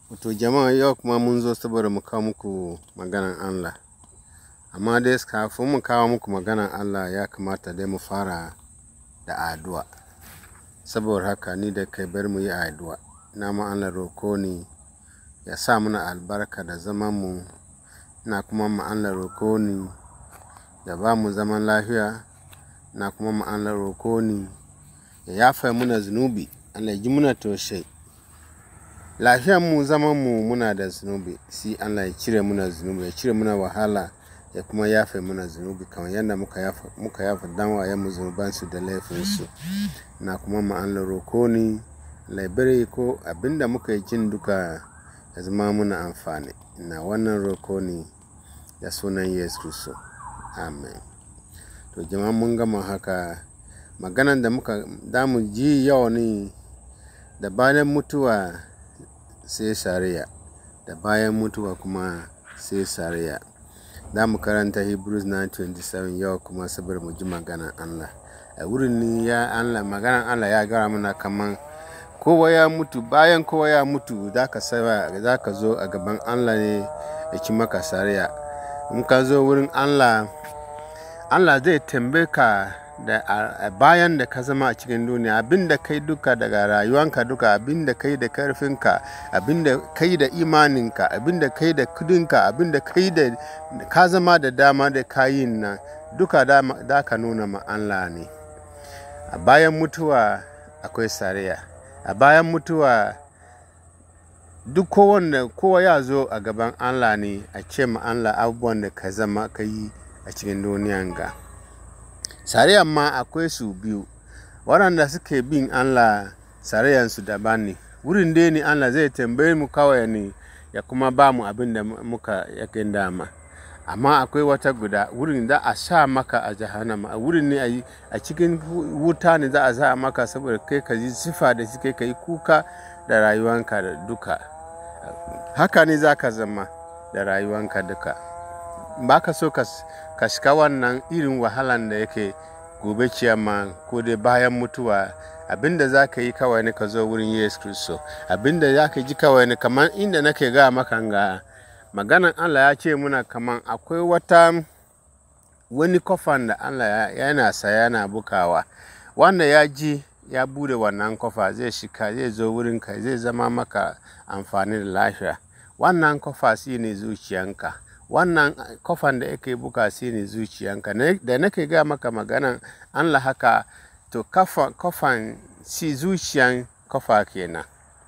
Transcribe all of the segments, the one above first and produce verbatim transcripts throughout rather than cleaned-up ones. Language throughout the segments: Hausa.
Wato jama'a yau kuma mun zo saboda mu kawo muku maganan Allah. Amma dai kafin mu kawo muku maganan Allah ya kamata dai mu fara da addu'a. Saboda haka ni da kai bar mu yi addu'a. Na ma Allah roko ni ya sa muna albarka da zaman mu. Na kuma ma Allah roko ni ya ba mu zaman lafiya. Na kuma ma Allah roko ni ya yafe muna zunubi. Allah ya ji muna toshe. Lafiyar mu zaman mu muna da zunubi, si Allah ya cire muna zunubi, ya cire muna wahala, ya kuma yafe muna zunubi kamar yadda muka yafa muka yafa dan wayen mu zunuban su da laifin su. Na kuma ma Allah roko ni Allah ya bari ko abinda muka yi jin duka ya zama muna amfani. Na wannan roko ni da sunan Yesu Kristo. Amen. To jama'a mun gama haka maganan da muka damu ji yau ne da bayan mutuwa sai shari'a, da bayan mutuwa kuma sai shari'a. Da mu karanta Hebrews nine twenty-seven yau kuma saboda mu ji maganan Allah. A wurin ni ya Allah maganan Allah ya gara mana kaman kowa ya mutu, bayan kowa ya mutu zaka saba zaka zo a gaban Allah ne ya ci maka shari'a. In ka zo wurin Allah, Allah zai tambaye ka da bayan da ka zama a cikin duniya, abinda kai duka daga rayuwanka duka, abinda kai da karfinka, abinda kai da imaninka, abinda kai da kudinka, abinda kai da ka zama da dama da kayin nan duka da ka nuna ma Allah ne. A bayan mutuwa akwai shari'a. A bayan mutuwa duk kowanne kowa ya zo a gaban Allah ne a ce ma Allah abubuwan da ka zama ka yi a cikin duniyan ga. Shari'an ma akwai su biyu, waɗanda suke bin Allah shari'ansu daban ne. Wurin dai ne Allah zai tambaye mu kawai ne ya kuma ba mu abin da muka yakin dama. Amma akwai wata guda wurin za a sa maka a jahannama, a wurin ne a cikin wuta ne za a sa maka saboda kai ka ji sifa da shi kai ka yi kuka da rayuwanka da duka. Haka ne za ka zama da rayuwanka duka. Ba ka so ka shiga wannan irin wahalan da yake gobe ciyama ko dai bayan mutuwa, abinda za ka yi kawai ne ka zo wurin Yesu Kristo. Abinda za ka ji kawai ne kamar inda nake ga maka ga maganan Allah ya ce muna kamar akwai wata wani kofan da Allah yana saya yana bukawa. Wanda ya ji ya bude wannan kofa zai shiga zai zo wurin ka zai zama maka amfani da lafiya. Wannan kofa shine zuciyanka. Wannan kofan da yake buka shi ne zuciyanka. Da nake ga maka maganan Allah haka, to kofan shi zuciyan kofa kenan.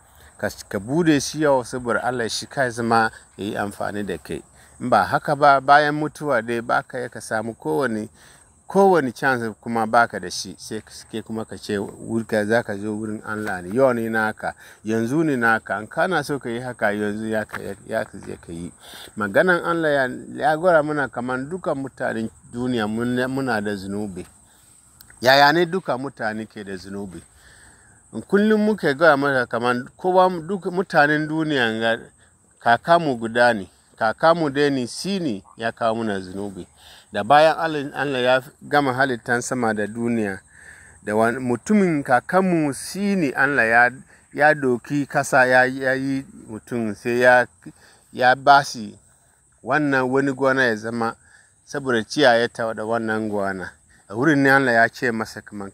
Ka bude shi yau saboda Allah shi ka zama ya yi amfani da kai. In ba haka ba bayan mutuwa dai baka ya ka samu kowane kowane chance kuma baka da shi, sai ke kuma ka ce wurka za ka zo wurin Allah ne. Yau ne naka, yanzu ne naka, in kana so ka yi haka yanzu ya ka je ka yi. Maganan Allah ya, ya gwara muna kamar dukan mutanen duniya muna da zunubi. Yaya ne duka mutane ke da zunubi? Kullum muke gaya maka kamar kowa duka mutanen duniya ga kakamu guda ne. Kakamu dai ne shi ne ya kawo muna zunubi. Da bayan Allah ya gama halittan sama da duniya, da mutumin kakanmu shi ne Allah ya, ya doki kasa ya, ya yi mutum sai ya, ya ba shi wannan wani gona ya zama saboda ciyaye ta da wannan gona. A wurin ne Allah ya ce masa kamar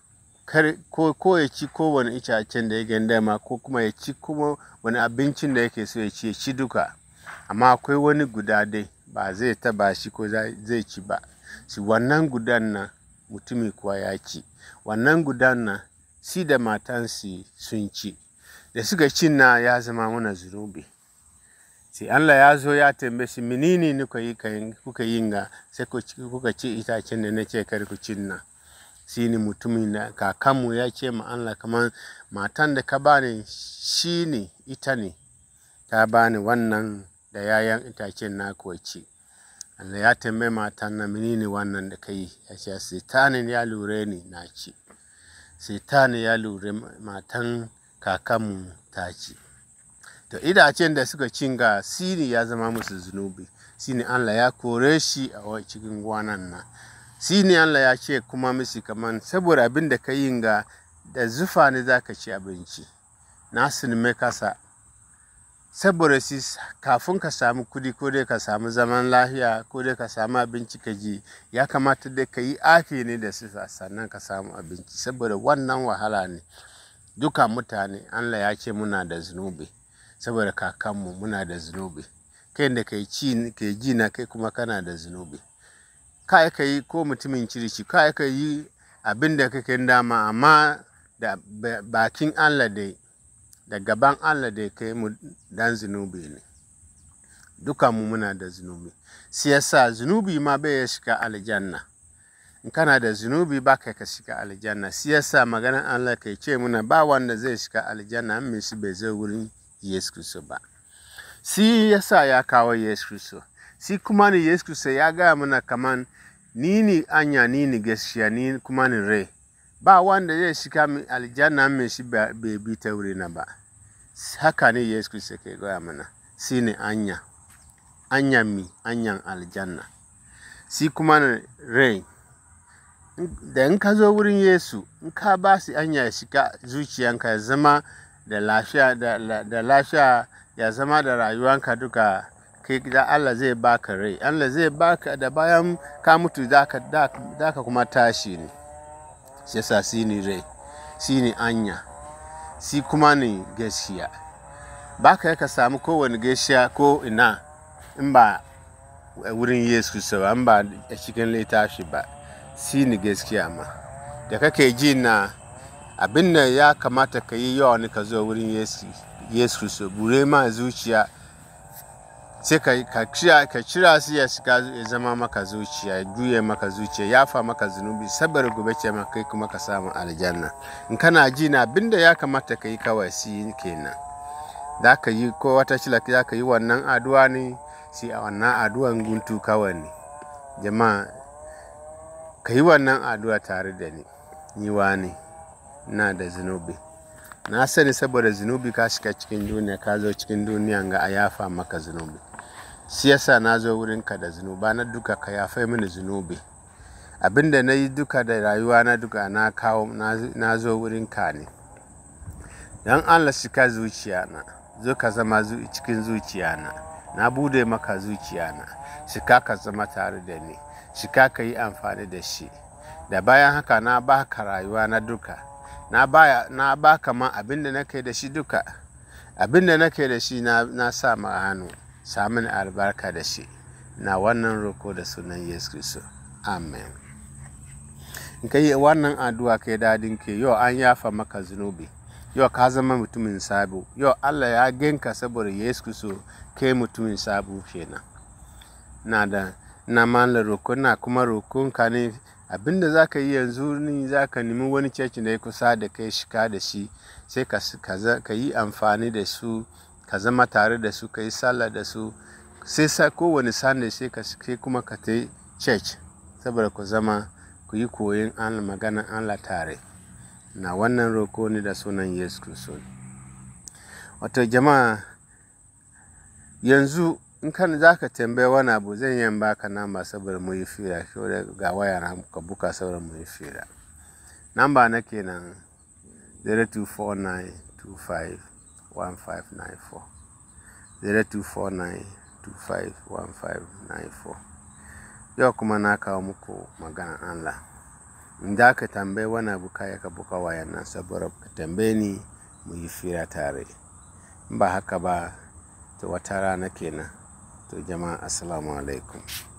ko, ko ya ci kowane itacen da ya gandama ko kuma ya ci kuma wani abincin da yake so ya ci, ya ci duka. Amma akwai wani guda dai ba zai taba shi ko zai ci ba. Shi wannan gudan nan mutumi kuwa ya ci. Wannan gudan nan shi da matansi sun ci. Da suka ci na ya zama mana zunubi. Sai Allah ya zo ya tambaye shi menene ne kuka yi kuka yin ga sai kuka ci itacen da nace kar ku cin nan. Shi ne mutumin da kakanmu ya ce ma Allah kamar matan da ka bani shi ne ita ne ta bani wannan da yayan itacen na kuwa ci. Allah ya tambaye matan na menene wannan da kai, ya ce satanin ya lura ni na ci. Satanin ya lura matan kakanmu ta ci. To itacen da suka cinga shi ne ya zama musu zunubi. Shi ne Allah ya kore shi a cikin gwanan nan. Shi ne Allah ya ce kuma musu kamar saboda abin da ka yin ga da zufa ne za ka ci abinci. Na sinime kasa saboda shi kafin ka samu kudi ko dai ka samu zaman lafiya ko dai ka samu abinci ka ji, ya kamata dai ka yi aiki ne da su sannan ka samu abinci, saboda wannan wahala ne. Duka mutane Allah ya ce muna da zunubi, saboda kakanmu muna da zunubi. Kai da kai ci kai ji na kai kuma kana da zunubi. Kai ka yi ko mutumin kirki, kai ka yi abin da kake dama, amma da bakin Allah dai da gaban Allah dai kai mu dan zunubi ne. Duka mu muna da zunubi. Shi yasa zunubi ma bai shiga aljanna. In kana da zunubi ba kai ka shiga aljanna. Shi yasa maganar Allah kai ce muna ba wanda zai shiga aljanna in shi bai zo wurin Yesu Kristo ba. Shi yasa ya kawo Yesu Kristo. Shi kuma ne Yesu Kristo ya gaya mana kaman ni ne anya, ni ne gaskiya, ni kuma ne rai. Ba wanda zai shiga aljanna mai shi bai bi ta wurina ba. Haka ne Yesu Kristo ke gaya mana. Shi ne anya. Anyan mi, anyan aljanna. Shi kuma ne rai. Da in ka zo wurin Yesu, in ka ba shi anya ya shiga zuciyanka ya zama da lafiya, da lafiya ya zama da rayuwanka duka, kai da Allah zai baka rai. Allah zai baka da bayan ka mutu da ka kuma tashi ne. Shi yasa shi ne rai, shi ne anya, shi kuma ne gaskiya. Ba ka ka samu kowane gaskiya ko ina in ba wurin Yesu Kristo ba, in ba a cikin littafi ba. Shi ne gaskiya ma. Da kake ji na abin da ya kamata ka yi yau ne ka zo wurin Yesu Kristo, bure ma zuciya, sai ka cira su ya shiga ya zama maka zuciya, ya juye maka zuciya, ya fa maka zunubi, saboda gobe ce maka kai kuma ka samu aljanna. In kana ji na abin da ya kamata ka yi kawai shi kenan. Da ka yi ko wata shila za ka yi wannan addu'a ne, shi a wannan addu'an guntu kawai ne. Jama'a, ka yi wannan addu'a tare da ni. Ni wani ina da zunubi. Na sani saboda zunubi ka shiga cikin duniya, ka zo cikin duniya ga a yafa maka zunubi. Shi yasa na zo wurinka da zunuba na duka, ka yafe mini zunubi. Abinda na yi duka da rayuwa na duka na kawo, na zo wurinka ne. Dan Allah shiga zuciya na, zo ka zama cikin zuciya na. Na bude maka zuciya na, shiga ka zama tare da ni, shiga ka yi amfani da shi. Da bayan haka na baka rayuwa na duka. Na ba na baka ma abinda nake da shi duka. Abinda nake da shi na na sa ma hannu. Samun albarka da shi. Na wannan roko da sunan Yesu Kristo. Amen. In kai wannan addu'a kai dadin ke, yau an yafa maka zunubi. Yau ka zama mutumin sabo. Yau Allah ya genka saboda Yesu Kristo kai mutumin sabo kenan. Na da na mallar roko, na kuma rokonka ne abinda za ka yi yanzu ne, za ka nemi wani cecin da ya kusa da kai, shiga da shi, sai ka yi amfani da su, ka zama tare da su, ka yi sallah da su, sai sa kowane Sunday sai ka kuma ka ta church, saboda ku zama ku yi koyin Allah, maganan Allah tare. Na wannan roko ne da sunan Yesu Kristo. Wato jama'a, yanzu in kan za ka tambaye wani abu, zan yi baka namba saboda mu yi fira, ga waya na ka buka saboda mu yi fira. Namba na kenan zero two four nine two five one five nine four, zero two four nine two five one five nine four. Yau kuma na kawo muku maganan Allah. In za ka tambaye wani abu, kaya ka buka waya nan saboda ka tambaye ni mu yi fira tare. In ba haka ba, to wata rana kenan. To jama'a, assalamu alaikum.